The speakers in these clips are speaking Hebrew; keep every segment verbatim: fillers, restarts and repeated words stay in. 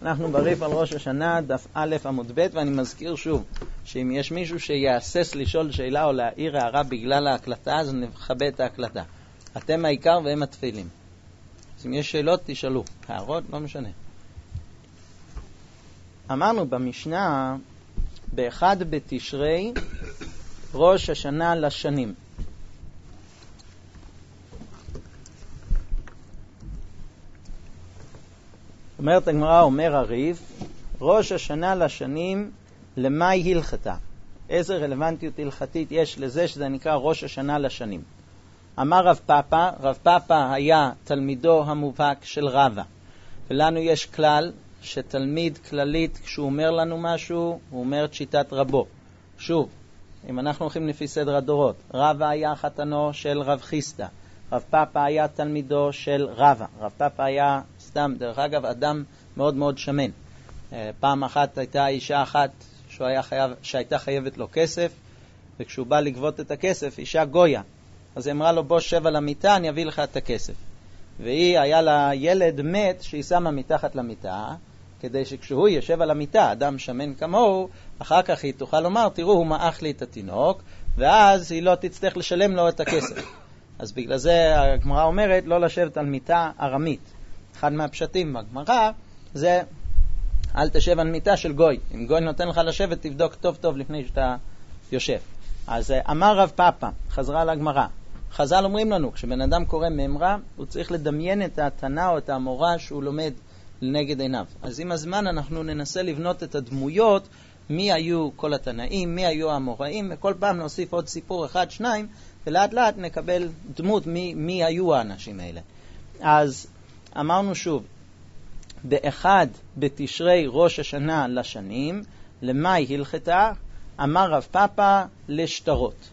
אנחנו בריף על ראש השנה, דף א' עמוד ב', ואני מזכיר שוב, שאם יש מישהו שיעסס לשאול שאלה או להעיר הערה בגלל ההקלטה, אז נכבה את ההקלטה. אתם העיקר והם התפילים. אז אם יש שאלות, תשאלו. הערות, לא משנה. אמרנו במשנה, באחד בתשרי, ראש השנה לשנים. אומרת הגמרא, אומר הריף, ראש השנה לשנים, למאי הלכתה? איזה רלוונטיות הלכתית יש לזה שזה נקרא ראש השנה לשנים? אמר רב פאפא, רב פאפא היה תלמידו המובהק של רבא. ולנו יש כלל שתלמיד כללית, כשהוא אומר לנו משהו, הוא אומר את שיטת רבו. שוב, אם אנחנו הולכים לפי סדר הדורות, רבא היה חתנו של רב חיסדא, רב פאפא היה תלמידו של רבא. רב פאפא היה סתם, דרך אגב, אדם מאוד מאוד שמן. פעם אחת הייתה אישה אחת שהוא היה חייב, שהייתה חייבת לו כסף, וכשהוא בא לגבות את הכסף, אישה גויה. אז היא אמרה לו, בוא שב על המיטה, אני אביא לך את הכסף. והיא, היה לה ילד מת שהיא שמה מתחת למיטה, כדי שכשהוא ישב על המיטה, אדם שמן כמוהו, אחר כך היא תוכל לומר, תראו, הוא מאח לי את התינוק, ואז היא לא תצטרך לשלם לו את הכסף. אז בגלל זה הגמרא אומרת, לא לשבת על מיטה ארמית. אחד מהפשטים בגמרא זה, אל תשב על מיטה של גוי. אם גוי נותן לך לשבת, תבדוק טוב טוב לפני שאתה יושב. אז אמר רב פאפא, חזרה לגמרא. חז"ל אומרים לנו, כשבן אדם קורא מאמרה, הוא צריך לדמיין את התנא או את המורה שהוא לומד לנגד עיניו. אז עם הזמן אנחנו ננסה לבנות את הדמויות, מי היו כל התנאים, מי היו המוראים, וכל פעם נוסיף עוד סיפור אחד, שניים, ולאט לאט נקבל דמות מי, מי היו האנשים האלה. אז אמרנו שוב, באחד בתשרי ראש השנה לשנים, למאי הלכתה, אמר רב פאפא לשטרות.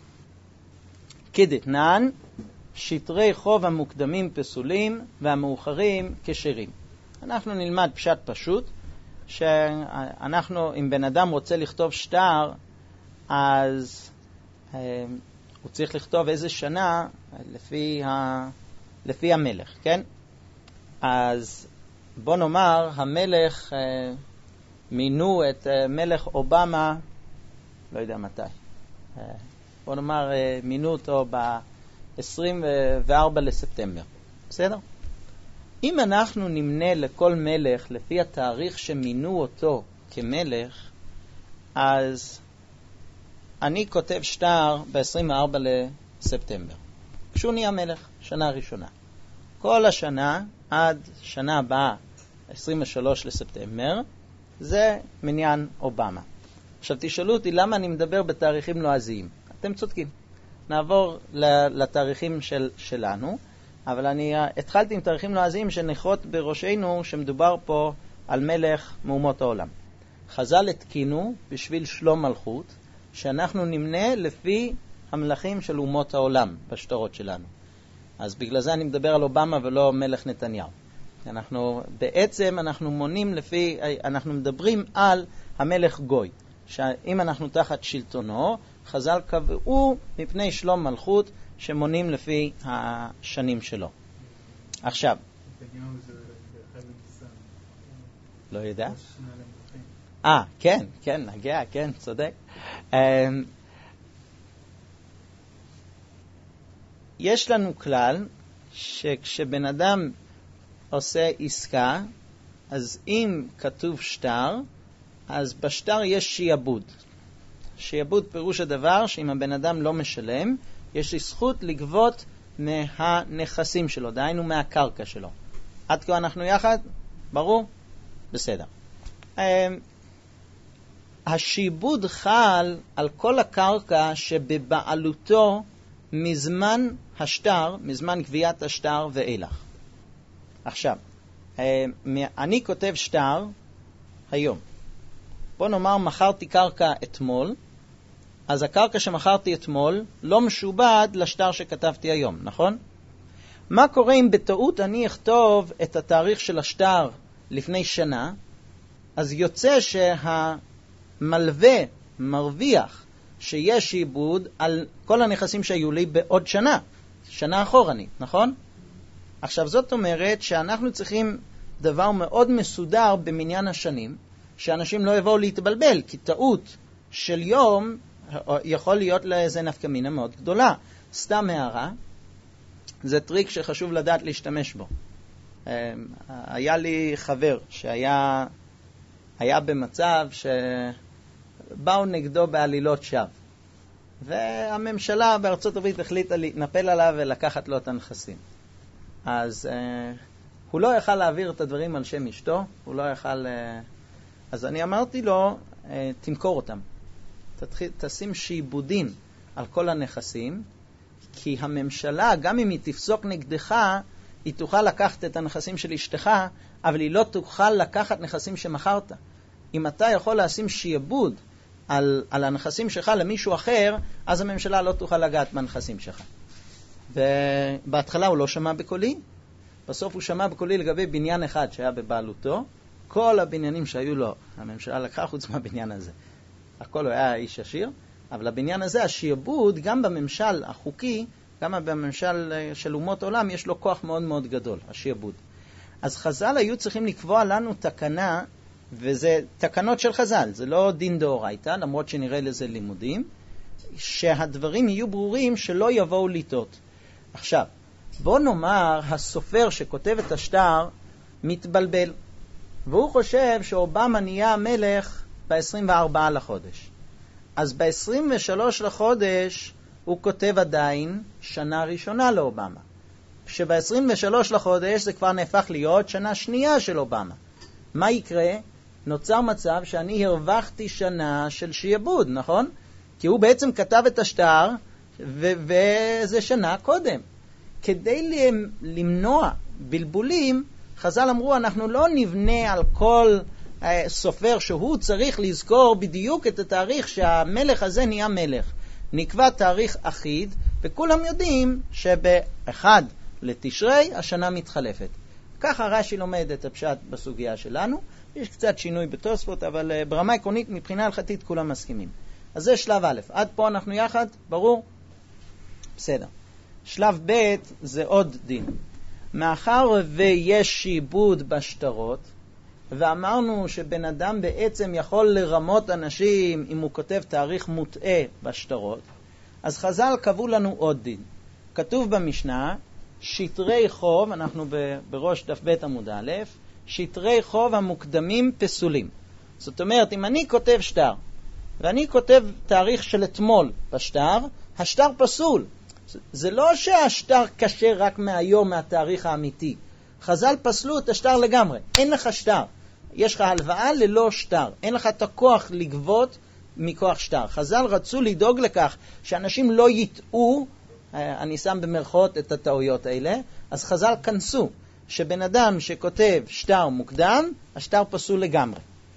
כדתנן, שטרי חוב המוקדמים פסולים והמאוחרים כשרים. אנחנו נלמד פשט פשוט, שאנחנו, אם בן אדם רוצה לכתוב שטר, אז אה, הוא צריך לכתוב איזה שנה לפי, ה, לפי המלך, כן? אז בוא נאמר, המלך, אה, מינו את אה, מלך אובמה, לא יודע מתי, אה, בוא נאמר, אה, מינו אותו ב-עשרים וארבעה לספטמבר, בסדר? אם אנחנו נמנה לכל מלך לפי התאריך שמינו אותו כמלך, אז אני כותב שטר ב-עשרים וארבעה לספטמבר. כשהוא נהיה מלך, שנה ראשונה. כל השנה, עד שנה הבאה, עשרים ושלושה לספטמבר, זה מניין אובמה. עכשיו תשאלו אותי למה אני מדבר בתאריכים לועזיים. אתם צודקים. נעבור לתאריכים של, שלנו. אבל אני התחלתי עם תאריכים לועזיים שנחרות בראשנו שמדובר פה על מלך מאומות העולם. חז"ל התקינו בשביל שלום מלכות שאנחנו נמנה לפי המלכים של אומות העולם בשטרות שלנו. אז בגלל זה אני מדבר על אובמה ולא מלך נתניהו. אנחנו, בעצם אנחנו מונים לפי, אנחנו מדברים על המלך גוי. שאם אנחנו תחת שלטונו, חז"ל קבעו מפני שלום מלכות שמונים לפי השנים שלו. עכשיו, לא יודע? אה, כן, כן, נגיע, כן, צודק. יש לנו כלל שכשבן אדם עושה עסקה, אז אם כתוב שטר, אז בשטר יש שיעבוד. שיעבוד פירוש הדבר שאם הבן אדם לא משלם, יש לי זכות לגבות מהנכסים שלו, דהיינו מהקרקע שלו. עד כה אנחנו יחד? ברור? בסדר. השיעבוד חל על כל הקרקע שבבעלותו מזמן השטר, מזמן גביית השטר ואילך. עכשיו, אני כותב שטר היום. בוא נאמר, מכרתי קרקע אתמול, אז הקרקע שמכרתי אתמול לא משובד לשטר שכתבתי היום, נכון? מה קורה אם בטעות אני אכתוב את התאריך של השטר לפני שנה, אז יוצא שהמלווה מרוויח שיש שיעבוד על כל הנכסים שהיו לי בעוד שנה, שנה אחורנית, נכון? עכשיו זאת אומרת שאנחנו צריכים דבר מאוד מסודר במניין השנים, שאנשים לא יבואו להתבלבל, כי טעות של יום יכול להיות לאיזה נפקא מינה מאוד גדולה. סתם הערה, זה טריק שחשוב לדעת להשתמש בו. היה לי חבר שהיה היה במצב שבאו נגדו בעלילות שווא, והממשלה בארצות הברית החליטה להתנפל עליו ולקחת לו את הנכסים. אז אה, הוא לא יכל להעביר את הדברים על שם אשתו, הוא לא יכל... אה, אז אני אמרתי לו, אה, תמכור אותם. תתחיל, תשים שיבודים על כל הנכסים, כי הממשלה, גם אם היא תפסוק נגדך, היא תוכל לקחת את הנכסים של אשתך, אבל היא לא תוכל לקחת נכסים שמכרת. אם אתה יכול לשים שיבוד על, על הנכסים שלך למישהו אחר, אז הממשלה לא תוכל לגעת בנכסים שלך. ובהתחלה הוא לא שמע בקולי, בסוף הוא שמע בקולי לגבי בניין אחד שהיה בבעלותו, כל הבניינים שהיו לו, הממשלה לקחה חוץ מהבניין הזה. הכל הוא היה איש עשיר, אבל הבניין הזה, השיבוד, גם בממשל החוקי, גם בממשל של אומות עולם, יש לו כוח מאוד מאוד גדול, השיבוד. אז חז"ל היו צריכים לקבוע לנו תקנה, וזה תקנות של חז"ל, זה לא דין דאורייתא, למרות שנראה לזה לימודים, שהדברים יהיו ברורים שלא יבואו לטעות. עכשיו, בוא נאמר, הסופר שכותב את השטר מתבלבל, והוא חושב שאובמה נהיה המלך ב-עשרים וארבעה לחודש. אז ב-עשרים ושלושה לחודש הוא כותב עדיין שנה ראשונה לאובמה. כשב-עשרים ושלושה לחודש זה כבר נהפך להיות שנה שנייה של אובמה. מה יקרה? נוצר מצב שאני הרווחתי שנה של שיבוד, נכון? כי הוא בעצם כתב את השטר, ו- וזה שנה קודם. כדי למנוע בלבולים, חז"ל אמרו, אנחנו לא נבנה על כל uh, סופר שהוא צריך לזכור בדיוק את התאריך שהמלך הזה נהיה מלך. נקבע תאריך אחיד, וכולם יודעים שבאחד לתשרי השנה מתחלפת. ככה רש"י לומד את הפשט בסוגיה שלנו. יש קצת שינוי בתוספות, אבל uh, ברמה עקרונית, מבחינה הלכתית, כולם מסכימים. אז זה שלב א'. עד פה אנחנו יחד, ברור? בסדר. שלב ב' זה עוד דין. מאחר ויש שיבוד בשטרות, ואמרנו שבן אדם בעצם יכול לרמות אנשים אם הוא כותב תאריך מוטעה בשטרות, אז חז"ל קבעו לנו עוד דין. כתוב במשנה, שטרי חוב, אנחנו בראש דף ב' עמוד א', שטרי חוב המוקדמים פסולים. זאת אומרת, אם אני כותב שטר, ואני כותב תאריך של אתמול בשטר, השטר פסול. זה לא שהשטר קשה רק מהיום, מהתאריך האמיתי. חז"ל פסלו את השטר לגמרי. אין לך שטר. יש לך הלוואה ללא שטר. אין לך את הכוח לגבות מכוח שטר. חז"ל רצו לדאוג לכך שאנשים לא יטעו, אני שם במרכאות את הטעויות האלה, אז חז"ל כנסו שבן אדם שכותב שטר מוקדם, השטר פסול לגמרי.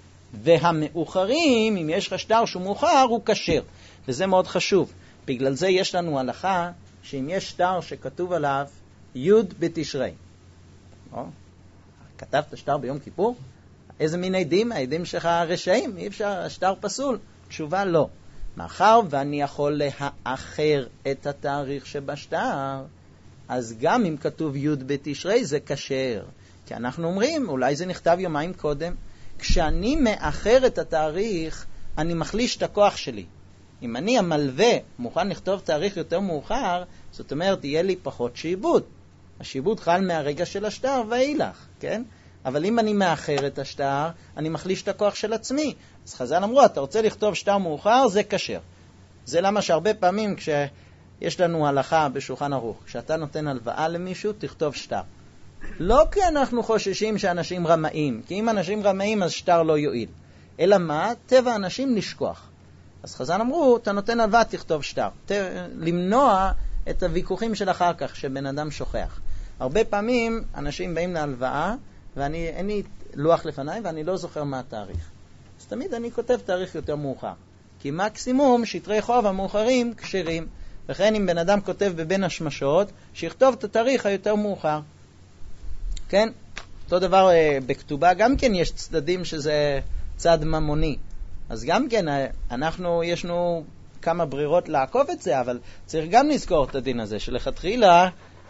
והמאוחרים, אם יש לך שטר שהוא מאוחר, הוא כשר. וזה מאוד חשוב. בגלל זה יש לנו הלכה שאם יש שטר שכתוב עליו י' בתשרי. או, כתבת שטר ביום כיפור? איזה מין עדים? העדים שלך רשעים, אי אפשר, השטר פסול. תשובה לא. מאחר ואני יכול לאחר את התאריך שבשטר, אז גם אם כתוב י' בתשרי זה כשר. כי אנחנו אומרים, אולי זה נכתב יומיים קודם. כשאני מאחר את התאריך, אני מחליש את הכוח שלי. אם אני המלווה מוכן לכתוב תאריך יותר מאוחר, זאת אומרת, יהיה לי פחות שיבוד. השיבוד חל מהרגע של השטר ואילך, כן? אבל אם אני מאחר את השטר, אני מחליש את הכוח של עצמי. אז חז"ל אמרו, אתה רוצה לכתוב שטר מאוחר, זה כשר. זה למה שהרבה פעמים כשיש לנו הלכה בשולחן ערוך, כשאתה נותן הלוואה למישהו, תכתוב שטר. לא כי אנחנו חוששים שאנשים רמאים, כי אם אנשים רמאים אז שטר לא יועיל. אלא מה? טבע אנשים לשכוח. אז חז"ל אמרו, אתה נותן הלוואה, תכתוב שטר. ת... למנוע את הוויכוחים של אחר כך, שבן אדם שוכח. הרבה פעמים אנשים באים להלוואה, ואני, אין לי לוח לפניי, ואני לא זוכר מה התאריך. אז תמיד אני כותב תאריך יותר מאוחר. כי מקסימום, שטרי חוב המאוחרים כשרים. וכן אם בן אדם כותב בבין השמשות, שיכתוב את התאריך היותר מאוחר. כן? אותו דבר בכתובה, גם כן יש צדדים שזה צד ממוני. אז גם כן, אנחנו, יש לנו כמה ברירות לעקוב את זה, אבל צריך גם לזכור את הדין הזה, שלכתחילה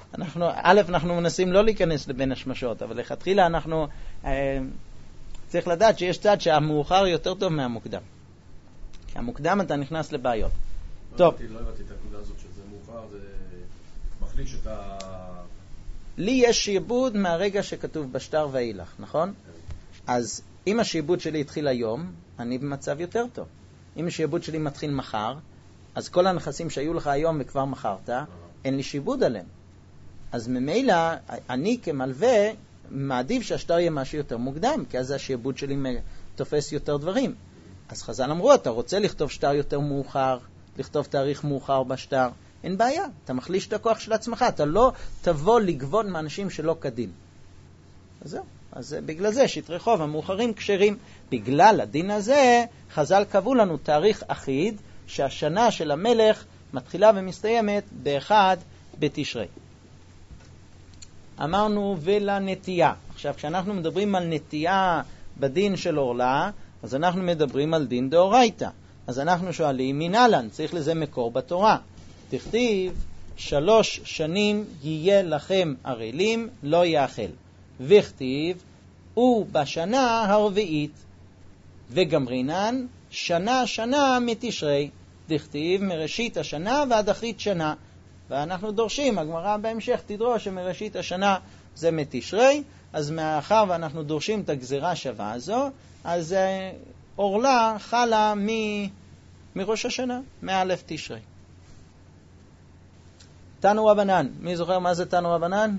אנחנו, א', אנחנו מנסים לא להיכנס לבין השמשות, אבל לכתחילה אנחנו, אה, צריך לדעת שיש צד שהמאוחר יותר טוב מהמוקדם. כי המוקדם אתה נכנס לבעיות. לא טוב. הבאתי, לא הבאתי את הנקודה הזאת שזה מאוחר, זה מחליש את ה... לי יש שיבוד מהרגע שכתוב בשטר ואילך, נכון? אז אם השיבוד שלי התחיל היום, אני במצב יותר טוב. אם השיבוד שלי מתחיל מחר, אז כל הנכסים שהיו לך היום וכבר מחרת, אין לי שיבוד עליהם. אז ממילא, אני כמלווה מעדיף שהשטר יהיה משהו יותר מוקדם, כי אז השיבוד שלי תופס יותר דברים. אז חז"ל אמרו, אתה רוצה לכתוב שטר יותר מאוחר, לכתוב תאריך מאוחר בשטר, אין בעיה, אתה מחליש את הכוח של עצמך, אתה לא תבוא לגבות מאנשים שלא כדין. אז זהו, אז בגלל זה שטרי חוב המאוחרים כשרים. בגלל הדין הזה, חז"ל קבעו לנו תאריך אחיד, שהשנה של המלך מתחילה ומסתיימת באחד בתשרי. אמרנו ולנטייה. עכשיו, כשאנחנו מדברים על נטייה בדין של אורלה, אז אנחנו מדברים על דין דאורייתא. אז אנחנו שואלים, מנהלן, צריך לזה מקור בתורה. תכתיב, שלוש שנים יהיה לכם ערלים, לא יאכל. וכתיב, ובשנה הרביעית. וגמרינן, שנה שנה מתשרי. תכתיב, מראשית השנה ועד אחרית שנה. ואנחנו דורשים, הגמרא בהמשך תדרוש שמראשית השנה זה מתשרי, אז מאחר ואנחנו דורשים את הגזירה שווה הזו, אז אה, אורלה חלה מ... מראש השנה, מאלף תשרי. תנו רבנן, מי זוכר מה זה תנו רבנן?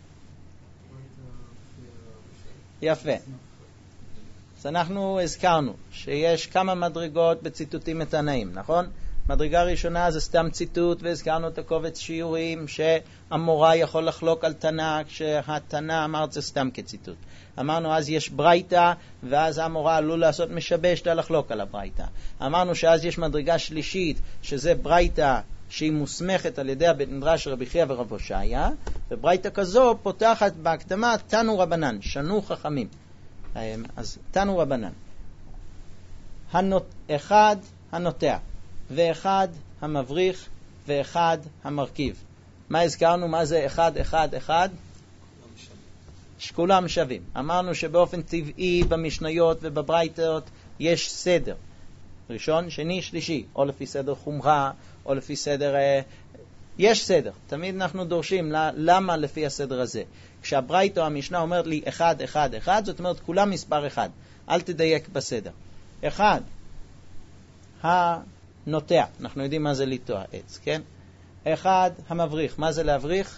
יפה. אז אנחנו הזכרנו שיש כמה מדרגות בציטוטים מתנאים, נכון? מדרגה ראשונה זה סתם ציטוט, והזכרנו את הקובץ שיעורים שהמורה יכול לחלוק על תנא, כשהתנא אמר זה סתם כציטוט. אמרנו אז יש ברייתא, ואז המורה עלול לעשות משבש לה לחלוק על הברייתא. אמרנו שאז יש מדרגה שלישית, שזה ברייתא שהיא מוסמכת על ידי הבית מדרש רבי חייא ורב הושעיה, וברייתא כזו פותחת בהקדמה תנו רבנן, שנו חכמים. אז תנו רבנן. הנות, אחד הנוטע, ואחד המבריך, ואחד המרכיב. מה הזכרנו? מה זה אחד, אחד, אחד? שכולם שווים. אמרנו שבאופן טבעי במשניות ובברייתות יש סדר. ראשון, שני, שלישי. או לפי סדר חומרה, או לפי סדר... יש סדר. תמיד אנחנו דורשים למה לפי הסדר הזה. כשהברייתו המשנה אומרת לי אחד, אחד, אחד, זאת אומרת כולם מספר אחד. אל תדייק בסדר. אחד, הנוטע. אנחנו יודעים מה זה לטוע עץ, כן? אחד, המבריך. מה זה להבריך?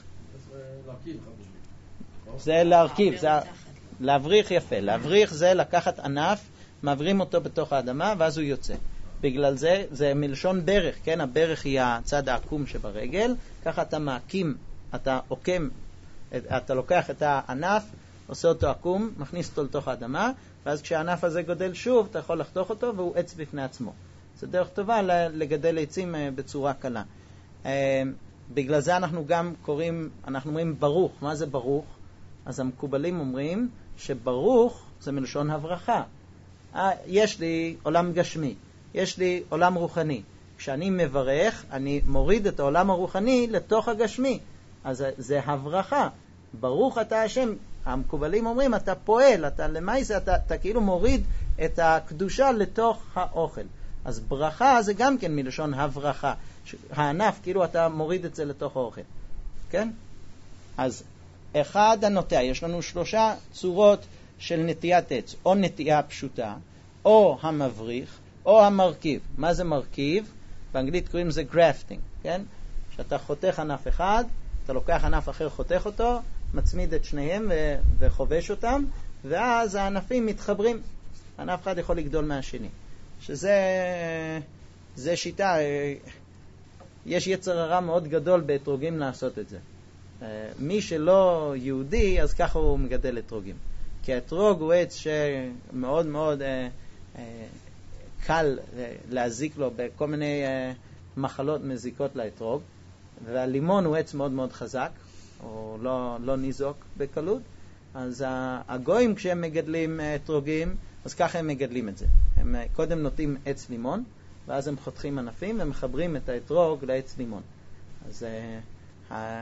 זה להרכיב. זה להבריך יפה. להבריך זה לקחת ענף, מעברים אותו בתוך האדמה, ואז הוא יוצא. בגלל זה, זה מלשון ברך, כן? הברך היא הצד העקום שברגל. ככה אתה מעקים, אתה עוקם, אתה לוקח את הענף, עושה אותו עקום, מכניס אותו לתוך האדמה, ואז כשהענף הזה גודל שוב, אתה יכול לחתוך אותו, והוא עץ בפני עצמו. זה דרך טובה לגדל עצים בצורה קלה. בגלל זה אנחנו גם קוראים, אנחנו אומרים ברוך. מה זה ברוך? אז המקובלים אומרים שברוך זה מלשון הברכה. יש לי עולם גשמי, יש לי עולם רוחני. כשאני מברך, אני מוריד את העולם הרוחני לתוך הגשמי. אז זה הברכה. ברוך אתה השם. המקובלים אומרים, אתה פועל, אתה למעשה, אתה, אתה כאילו מוריד את הקדושה לתוך האוכל. אז ברכה זה גם כן מלשון הברכה. הענף, כאילו אתה מוריד את זה לתוך האוכל. כן? אז אחד הנוטע, יש לנו שלושה צורות של נטיית עץ. או נטייה פשוטה, או המבריך, או המרכיב. מה זה מרכיב? באנגלית קוראים זה grafting, כן? שאתה חותך ענף אחד, אתה לוקח ענף אחר, חותך אותו, מצמיד את שניהם ו- וחובש אותם, ואז הענפים מתחברים. ענף אחד יכול לגדול מהשני. שזה זה שיטה, יש יצר הרע מאוד גדול באתרוגים לעשות את זה. מי שלא יהודי, אז ככה הוא מגדל אתרוגים. כי האתרוג הוא עץ שמאוד מאוד אה, אה, קל להזיק לו בכל מיני אה, מחלות מזיקות לאתרוג, והלימון הוא עץ מאוד מאוד חזק, הוא לא, לא ניזוק בקלות. אז הגויים כשהם מגדלים אתרוגים, אז ככה הם מגדלים את זה. הם קודם נוטים עץ לימון, ואז הם חותכים ענפים ומחברים את האתרוג לעץ לימון. אז uh,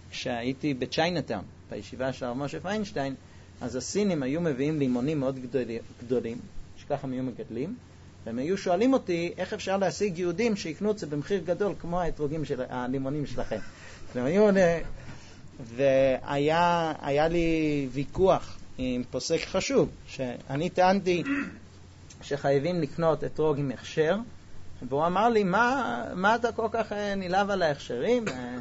כשהייתי בצ'יינאטאון, בישיבה של הרב משה פיינשטיין, אז הסינים היו מביאים לימונים מאוד גדולים, גדולים שככה הם היו מגדלים, והם היו שואלים אותי איך אפשר להשיג יהודים שיקנו את זה במחיר גדול כמו האתרוגים של הלימונים שלכם. והם היו, והיה היה לי ויכוח עם פוסק חשוב, שאני טענתי שחייבים לקנות אתרוג עם הכשר, והוא אמר לי, מה, מה אתה כל כך נלהב על ההכשרים?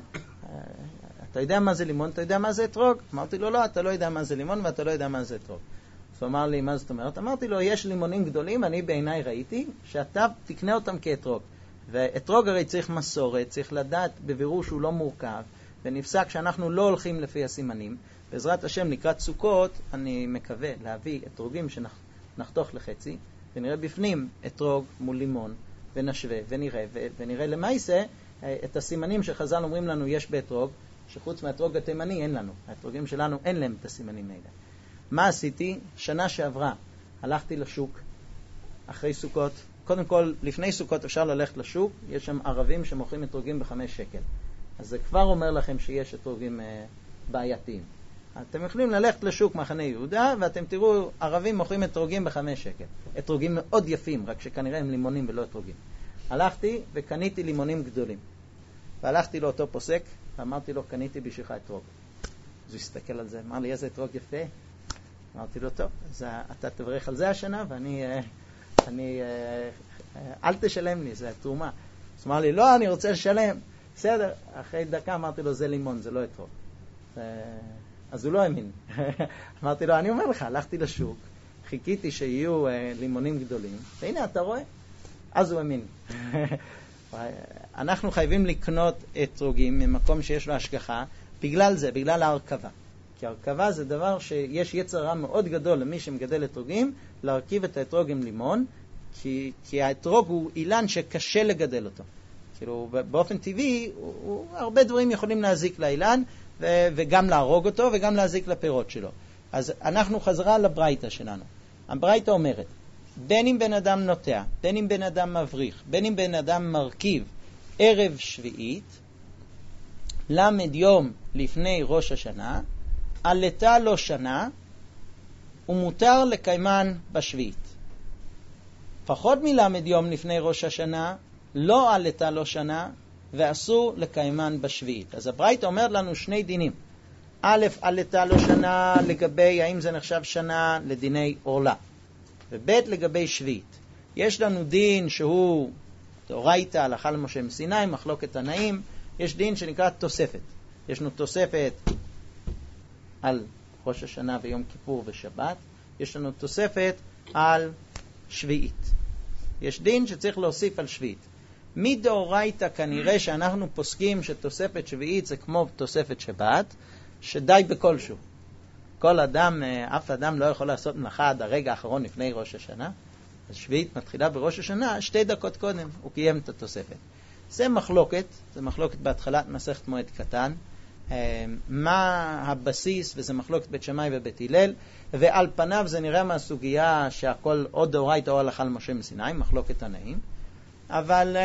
אתה יודע מה זה לימון, אתה יודע מה זה אתרוג? אמרתי לו, לא, אתה לא יודע מה זה לימון ואתה לא יודע מה זה אתרוג. אז הוא אמר לי, מה זאת אומרת? אמרתי לו, יש לימונים גדולים, אני בעיניי ראיתי, שאתה תקנה אותם כאתרוג. ואתרוג הרי צריך מסורת, צריך לדעת בבירור שהוא לא מורכב, ונפסק שאנחנו לא הולכים לפי הסימנים. בעזרת השם, לקראת סוכות, אני מקווה להביא אתרוגים שנחתוך לחצי, ונראה בפנים אתרוג מול לימון, ונשווה, ונראה, ונראה למעשה את הסימנים שחז"ל אומרים לנו יש באתרוג, שחוץ מהאתרוג התימני אין לנו. האתרוגים שלנו אין להם את הסימנים האלה. מה עשיתי? שנה שעברה הלכתי לשוק אחרי סוכות. קודם כל, לפני סוכות אפשר ללכת לשוק, יש שם ערבים שמוכרים אתרוגים בחמש שקל. אז זה כבר אומר לכם שיש אתרוגים אה, בעייתיים. אתם יכולים ללכת לשוק מחנה יהודה, ואתם תראו ערבים מוכרים אתרוגים בחמש שקל. אתרוגים מאוד יפים, רק שכנראה הם לימונים ולא אתרוגים. הלכתי וקניתי לימונים גדולים. והלכתי לאותו פוסק, ואמרתי לו, קניתי בשבילך אתרוג. אז הוא הסתכל על זה, אמר לי, איזה אתרוג יפה. אמרתי לו, טוב, אז אתה תברך על זה השנה, ואני, אני, אל תשלם לי, זה תרומה. אז אמר לי, לא, אני רוצה לשלם. בסדר, אחרי דקה אמרתי לו, זה לימון, זה לא אתרוג. אז הוא לא האמין. אמרתי לו, אני אומר לך, הלכתי לשוק, חיכיתי שיהיו לימונים גדולים, והנה אתה רואה. אז הוא האמין. אנחנו חייבים לקנות אתרוגים ממקום שיש לו השגחה, בגלל זה, בגלל ההרכבה. כי הרכבה זה דבר שיש יצר רע מאוד גדול למי שמגדל אתרוגים, להרכיב את האתרוג עם לימון, כי, כי האתרוג הוא אילן שקשה לגדל אותו. כאילו, באופן טבעי, הוא, הוא, הרבה דברים יכולים להזיק לאילן, ו, וגם להרוג אותו, וגם להזיק לפירות שלו. אז אנחנו חזרה לברייתא שלנו. הברייתא אומרת, בין אם בן אדם נוטע, בין אם בן אדם מבריך, בין אם בן אדם מרכיב ערב שביעית, למד יום לפני ראש השנה, עלתה לו שנה, ומותר לקיימן בשביעית. פחות מלמד יום לפני ראש השנה, לא עלתה לו שנה, ואסור לקיימן בשביעית. אז הברייתא אומרת לנו שני דינים. א', עלתה לו שנה לגבי האם זה נחשב שנה לדיני עורלה. וב' לגבי שביעית. יש לנו דין שהוא דאורייתא, הלכה למשה מסיני, מחלוקת תנאים. יש דין שנקרא תוספת. יש לנו תוספת על ראש השנה ויום כיפור ושבת. יש לנו תוספת על שביעית. יש דין שצריך להוסיף על שביעית. מדאורייתא כנראה שאנחנו פוסקים שתוספת שביעית זה כמו תוספת שבת, שדי בכלשהו. כל אדם, אף אדם לא יכול לעשות מלאכה עד הרגע האחרון לפני ראש השנה. אז שביעית מתחילה בראש השנה, שתי דקות קודם הוא קיים את התוספת. זה מחלוקת, זה מחלוקת בהתחלת מסכת מועד קטן. מה הבסיס, וזה מחלוקת בית שמאי ובית הלל, ועל פניו זה נראה מהסוגיה שהכל או דאורייתא או הלכה למשה מסיני, מחלוקת תנאים. אבל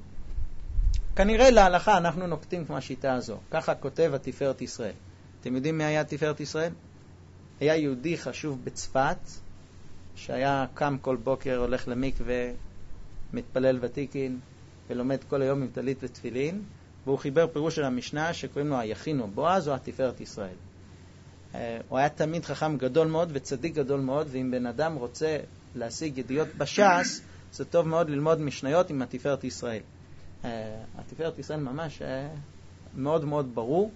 כנראה להלכה אנחנו נוקטים כמו השיטה הזו. ככה כותב התפארת ישראל. אתם יודעים מי היה תפארת ישראל? היה יהודי חשוב בצפת, שהיה קם כל בוקר, הולך למקווה, מתפלל ותיקין, ולומד כל היום עם טלית ותפילין, והוא חיבר פירוש של המשנה שקוראים לו היכין או בועז או התפארת ישראל. הוא היה תמיד חכם גדול מאוד וצדיק גדול מאוד, ואם בן אדם רוצה להשיג ידיעות בש"ס, זה טוב מאוד ללמוד משניות עם התפארת ישראל. התפארת ישראל ממש מאוד מאוד ברור,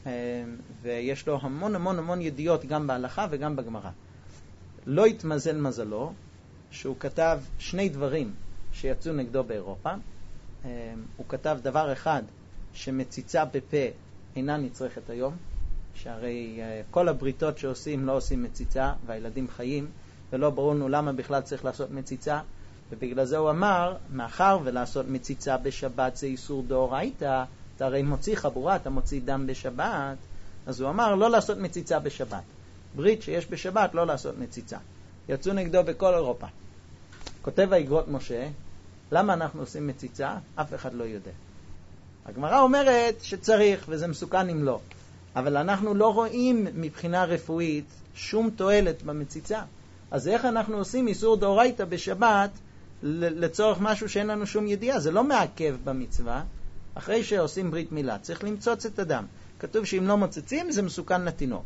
ויש לו המון המון המון ידיעות גם בהלכה וגם בגמרא. לא התמזל מזלו שהוא כתב שני דברים שיצאו נגדו באירופה. הוא כתב דבר אחד, שמציצה בפה אינה נצרכת היום, שהרי כל הבריתות שעושים לא עושים מציצה והילדים חיים, ולא ברור לנו למה בכלל צריך לעשות מציצה, ובגלל זה הוא אמר, מאחר ולעשות מציצה בשבת זה איסור דאורייתא, אתה הרי מוציא חבורה, אתה מוציא דם בשבת, אז הוא אמר לא לעשות מציצה בשבת. ברית שיש בשבת לא לעשות מציצה. יצאו נגדו בכל אירופה. כותב האגרות משה, למה אנחנו עושים מציצה? אף אחד לא יודע. הגמרא אומרת שצריך, וזה מסוכן אם לא. אבל אנחנו לא רואים מבחינה רפואית שום תועלת במציצה. אז איך אנחנו עושים איסור דאורייתא בשבת לצורך משהו שאין לנו שום ידיעה? זה לא מעכב במצווה. אחרי שעושים ברית מילה צריך למצוץ את הדם. כתוב שאם לא מוצצים זה מסוכן לתינוק.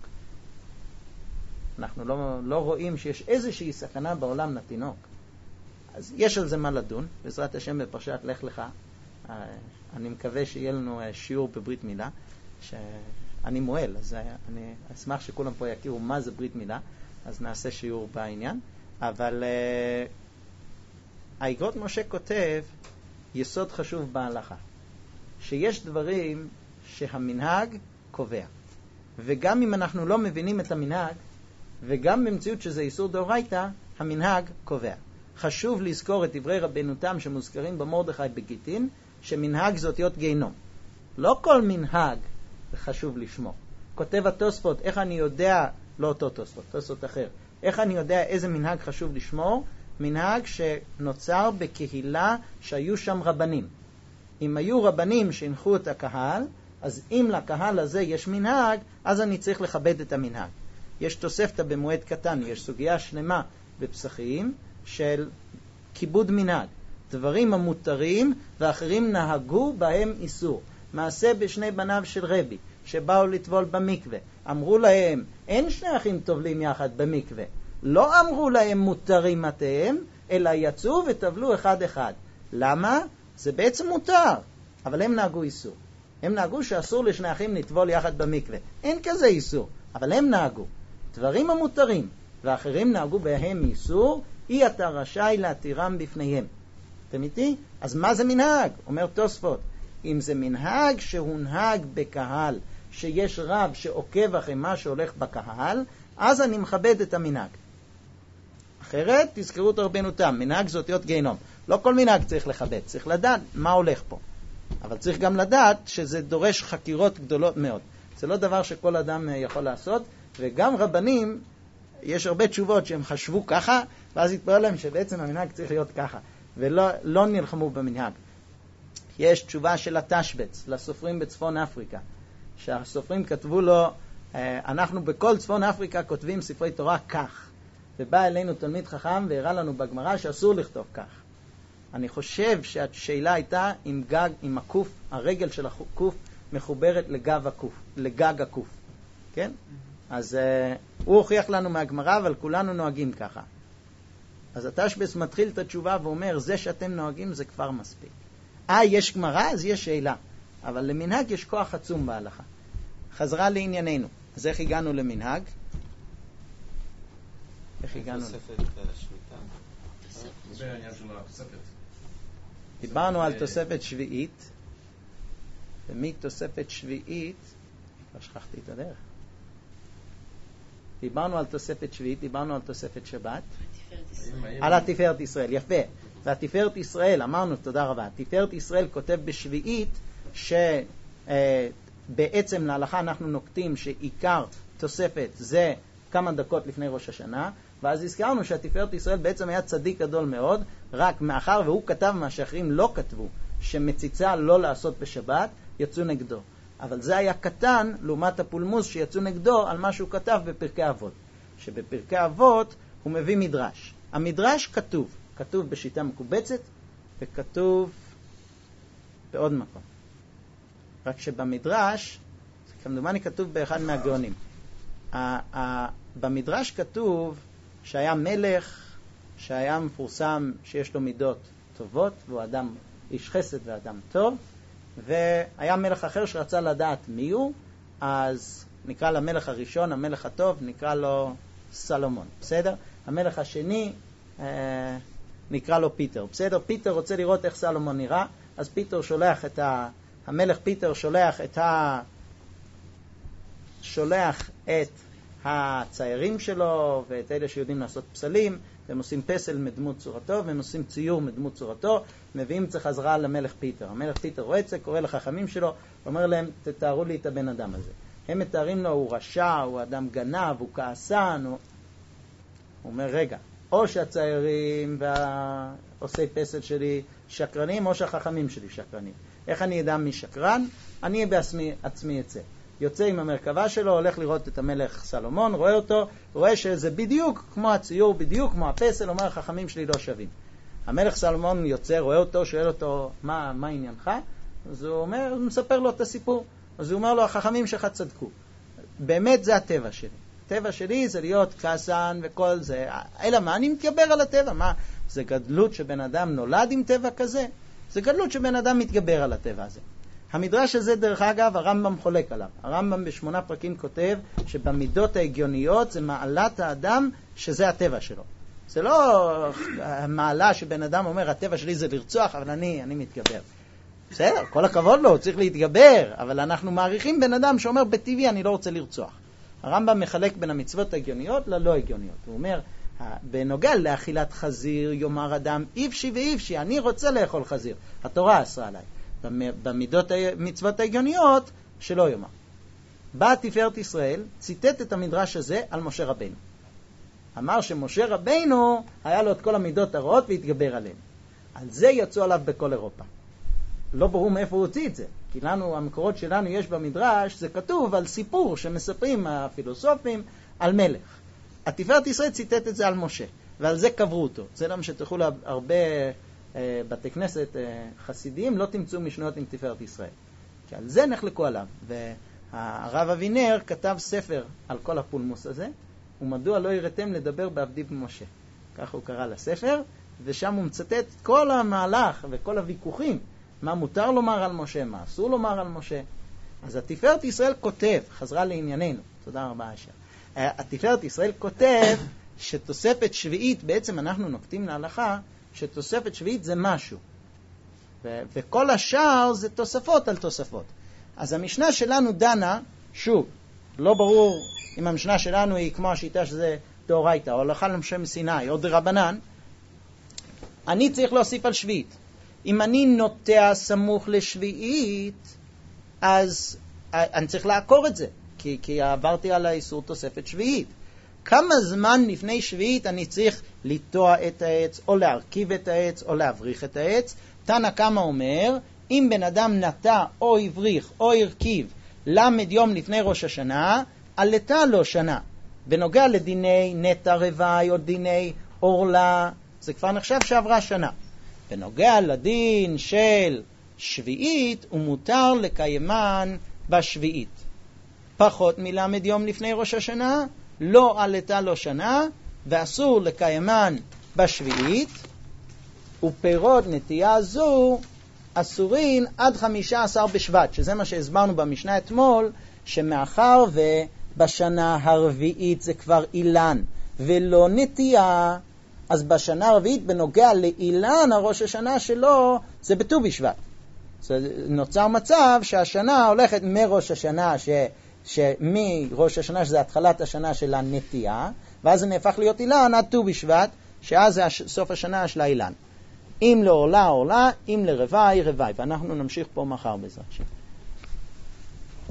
אנחנו לא, לא רואים שיש איזושהי סכנה בעולם לתינוק. אז יש על זה מה לדון, בעזרת השם בפרשת לך לך. אני מקווה שיהיה לנו שיעור בברית מילה, שאני מועל, אז אני אשמח שכולם פה יכירו מה זה ברית מילה, אז נעשה שיעור בעניין. אבל האגרות משה כותב יסוד חשוב בהלכה, שיש דברים שהמנהג קובע, וגם אם אנחנו לא מבינים את המנהג, וגם במציאות שזה איסור דאורייתא, המנהג קובע. חשוב לזכור את דברי רבנו תם שמוזכרים במרדכי בגיטין, שמנהג זה אותיות גיהנום. לא כל מנהג חשוב לשמור. כותב התוספות, איך אני יודע, לא אותו תוספות, תוספות אחר, איך אני יודע איזה מנהג חשוב לשמור? מנהג שנוצר בקהילה שהיו שם רבנים. אם היו רבנים שהנחו את הקהל, אז אם לקהל הזה יש מנהג, אז אני צריך לכבד את המנהג. יש תוספתא במועד קטן, יש סוגיה שלמה בפסחים של כיבוד מנהג. דברים המותרים ואחרים נהגו בהם איסור. מעשה בשני בניו של רבי שבאו לטבול במקווה. אמרו להם, אין שני אחים טובלים יחד במקווה. לא אמרו להם מותרים אתם, אלא יצאו וטבלו אחד אחד. למה? זה בעצם מותר, אבל הם נהגו איסור. הם נהגו שאסור לשני אחים לטבול יחד במקווה. אין כזה איסור, אבל הם נהגו. דברים המותרים ואחרים נהגו בהם איסור, אי אתה רשאי להתירם בפניהם. אתם איתי? אז מה זה מנהג? אומר תוספות, אם זה מנהג שהונהג בקהל, שיש רב שעוקב אחרי מה שהולך בקהל, אז אני מכבד את המנהג. אחרת תזכרו את רבנו תם, מנהג זה אותיות גיהנום. לא כל מנהג צריך לכבד, צריך לדעת מה הולך פה. אבל צריך גם לדעת שזה דורש חקירות גדולות מאוד. זה לא דבר שכל אדם יכול לעשות, וגם רבנים, יש הרבה תשובות שהם חשבו ככה, ואז התברר להם שבעצם המנהג צריך להיות ככה, ולא לא נלחמו במנהג. יש תשובה של התשבץ לסופרים בצפון אפריקה, שהסופרים כתבו לו, אנחנו בכל צפון אפריקה כותבים ספרי תורה כך, ובא אלינו תלמיד חכם והראה לנו בגמרא שאסור לכתוב כך. אני חושב שהשאלה הייתה אם גג, אם הקוף, הרגל של הקוף מחוברת לגב הקוף, לגג הקוף. כן? אז uh, הוא הוכיח לנו מהגמרא, אבל כולנו נוהגים ככה. אז התשבץ מתחיל את התשובה ואומר, זה שאתם נוהגים זה כבר מספיק. אה, יש גמרא, אז יש שאלה. אבל למנהג יש כוח עצום בהלכה. חזרה לענייננו. אז איך הגענו למנהג? איך הגענו? תוספת השמיטה. זה העניין של התוספת. דיברנו על תוספת שביעית, ומתוספת שביעית, כבר שכחתי את הדרך. דיברנו על תוספת שביעית, דיברנו על תוספת שבת, על התפארת ישראל, יפה. והתפארת ישראל, אמרנו, תודה רבה, התפארת ישראל כותב בשביעית, שבעצם להלכה אנחנו נוקטים שעיקר תוספת זה כמה דקות לפני ראש השנה, ואז הזכרנו שהתפארת ישראל בעצם היה צדיק גדול מאוד, רק מאחר והוא כתב מה שאחרים לא כתבו, שמציצה לא לעשות בשבת, יצאו נגדו. אבל זה היה קטן לעומת הפולמוס שיצאו נגדו על מה שהוא כתב בפרקי אבות. שבפרקי אבות הוא מביא מדרש. המדרש כתוב, כתוב בשיטה מקובצת וכתוב בעוד מקום. רק שבמדרש, כמדומני כתוב באחד מהגאונים. במדרש כתוב שהיה מלך שהיה מפורסם שיש לו מידות טובות, והוא אדם איש חסד ואדם טוב, והיה מלך אחר שרצה לדעת מי הוא, אז נקרא למלך הראשון, המלך הטוב, נקרא לו סלומון, בסדר? המלך השני אה, נקרא לו פיטר, בסדר? פיטר רוצה לראות איך סלומון נראה, אז פיטר שולח את ה... המלך פיטר שולח את ה... שולח את הציירים שלו ואת אלה שיודעים לעשות פסלים, והם עושים פסל מדמות צורתו, והם עושים ציור מדמות צורתו, מביאים את זה חזרה למלך פיטר. המלך פיטר רואה את זה, קורא לחכמים שלו, אומר להם, תתארו לי את הבן אדם הזה. הם מתארים לו, הוא רשע, הוא אדם גנב, הוא כעסן, הוא... הוא אומר, רגע, או שהציירים והעושי פסל שלי שקרנים, או שהחכמים שלי שקרנים. איך אני אדע מי שקרן? אני בעצמי עצמי אצא. יוצא עם המרכבה שלו, הולך לראות את המלך סלומון, רואה אותו, רואה שזה בדיוק כמו הציור, בדיוק כמו הפסל, אומר, החכמים שלי לא שווים. המלך סלומון יוצא, רואה אותו, שואל אותו, מה, מה עניינך? אז הוא אומר, הוא מספר לו את הסיפור. אז הוא אומר לו, החכמים שלך צדקו. באמת זה הטבע שלי. הטבע שלי זה להיות כעסן וכל זה. אלא מה? אני מתגבר על הטבע. מה? זה גדלות שבן אדם נולד עם טבע כזה? זה גדלות שבן אדם מתגבר על הטבע הזה. המדרש הזה, דרך אגב, הרמב"ם חולק עליו. הרמב"ם בשמונה פרקים כותב שבמידות ההגיוניות זה מעלת האדם שזה הטבע שלו. זה לא מעלה שבן אדם אומר, הטבע שלי זה לרצוח, אבל אני, אני מתגבר. בסדר, כל הכבוד לו, הוא צריך להתגבר, אבל אנחנו מעריכים בן אדם שאומר, בטבעי אני לא רוצה לרצוח. הרמב"ם מחלק בין המצוות ההגיוניות ללא הגיוניות. הוא אומר, בנוגע לאכילת חזיר, יאמר אדם, איפשי ואיפשי, אני רוצה לאכול חזיר. התורה אסרה עליי. במידות המצוות ההגיוניות, שלא יאמר. בא תפארת ישראל, ציטט את המדרש הזה על משה רבינו. אמר שמשה רבינו היה לו את כל המידות הרעות והתגבר עליהן. על זה יצאו עליו בכל אירופה. לא ברור מאיפה הוא הוציא את זה, כי לנו, המקורות שלנו יש במדרש, זה כתוב על סיפור שמספרים הפילוסופים על מלך. התפארת ישראל ציטט את זה על משה, ועל זה קברו אותו. זה למה שתלכו להרבה אה, בתי כנסת אה, חסידיים, לא תמצאו משניות עם תפארת ישראל. כי על זה נחלקו עליו. והרב אבינר כתב ספר על כל הפולמוס הזה, ומדוע לא יראתם לדבר בעבדי במשה. כך הוא קרא לספר, ושם הוא מצטט כל המהלך וכל הוויכוחים, מה מותר לומר על משה, מה אסור לומר על משה. אז התפארת ישראל כותב, חזרה לענייננו, תודה רבה אשר. התפארת ישראל כותב שתוספת שביעית, בעצם אנחנו נוקטים להלכה, שתוספת שביעית זה משהו. ו- וכל השאר זה תוספות על תוספות. אז המשנה שלנו דנה, שוב, לא ברור אם המשנה שלנו היא כמו השיטה שזה דאורייתא, או הלכה למשה מסיני, או דרבנן, אני צריך להוסיף על שביעית. אם אני נוטע סמוך לשביעית, אז אני צריך לעקור את זה, כי, כי עברתי על האיסור תוספת שביעית. כמה זמן לפני שביעית אני צריך לטוע את העץ, או להרכיב את העץ, או להבריך את העץ? תנא קמא אומר, אם בן אדם נטע או הבריך או הרכיב למד יום לפני ראש השנה, עלתה לו שנה. בנוגע לדיני נטע רווי או דיני אורלה, זה כבר נחשב שעברה שנה. בנוגע לדין של שביעית, הוא מותר לקיימן בשביעית. פחות מלמד יום לפני ראש השנה, לא עלתה לו שנה, ואסור לקיימן בשביעית, ופירות נטייה זו אסורין עד חמישה עשר בשבט, שזה מה שהסברנו במשנה אתמול, שמאחר ובשנה הרביעית זה כבר אילן, ולא נטייה, אז בשנה הרביעית בנוגע לאילן, הראש השנה שלו זה בט"ו בשבט. נוצר מצב שהשנה הולכת מראש השנה, ש... שמראש השנה שזה התחלת השנה של הנטייה, ואז זה נהפך להיות אילן עד ט"ו בשבט, שאז זה סוף השנה של האילן. אם לעורלה, עורלה, אם לרווי, רווי. ואנחנו נמשיך פה מחר בעזרת השם.